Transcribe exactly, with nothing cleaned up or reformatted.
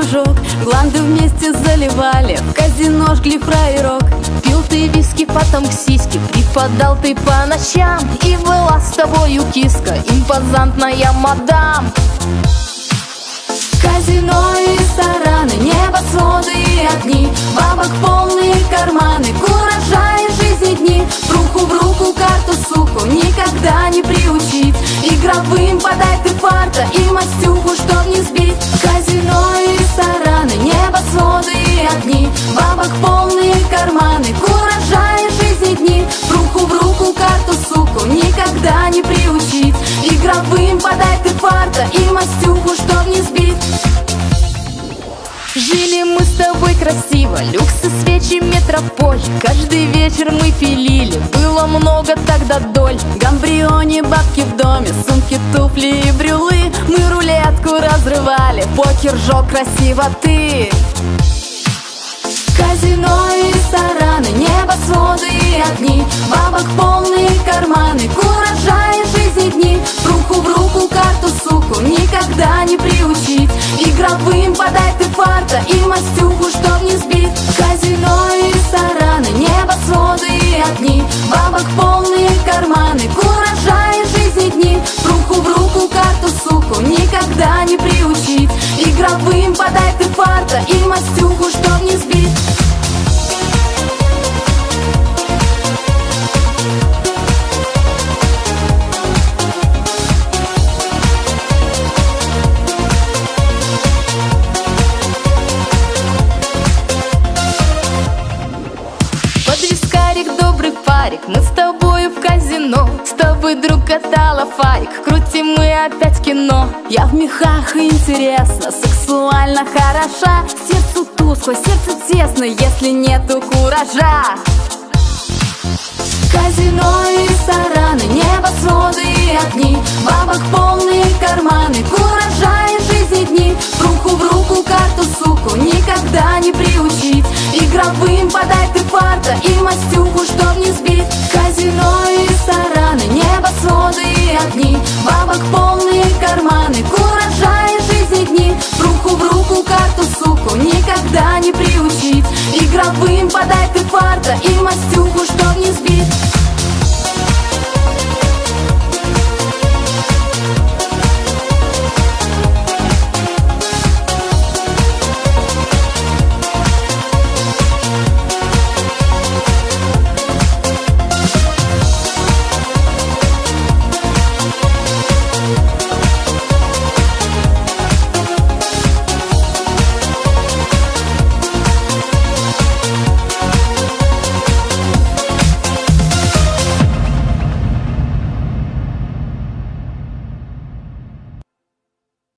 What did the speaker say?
кружок, гланды вместе заливали, в казино жгли фраерок. Пил ты виски, потом к сиське припадал ты по ночам, и была с тобою киска, импозантная мадам. Казино и рестораны, небосводы и огни, бабок полные карманы, куража и жизни дни. В руку в руку карту, суку, никогда не приучить. Игровым подай ты фарта и мастюху, чтоб не сбить. Казино и рестораны, небосводы и огни, бабок полные карманы, куража и жизни дни. В руку в руку карту, суку, никогда не приучить. Игровым подай ты фарта и мастюху, чтоб не сбить. Жили мы с тобой красиво, люкс и свечи, метрополь. Каждый вечер мы пилили, было много тогда доль. Гамбрионе, бабки в доме, сумки, туфли и брюлы. Мы рулетку разрывали, покер жёг красиво ты. Казино и рестораны, небосводы и огни, бабок полные карманы, куража и жизни дни. В руку в руку карту, суку, никогда не приучить. Игровым подай ты фарта и мастюху, чтоб не сбить. Казино и рестораны, небосводы и огни, бабок полные карманы, куража и жизни дни. В руку в руку карту, суку, никогда не приучить. Игровым подай ты фарта и мастюху, чтоб не сбить. Добрый парик, мы с тобою в казино, с тобой, друг, катала фарик, крутим мы опять кино. Я в мехах и интересно, сексуально хороша, сердцу тускло, сердцу тесно, если нету куража. Казино и рестораны, небосводы и огни, бабок полные карманы, куража и жизни дни. В руку в руку карту, суку, никогда не приучить. Игровым подай ты фарта и мастюху, чтоб не сбить. Казино и рестораны, небосводы и огни, бабок полные карманы, куража и жизни дни. В руку в руку карту, суку, никогда не приучить. Игровым подай ты фарта и мастюху.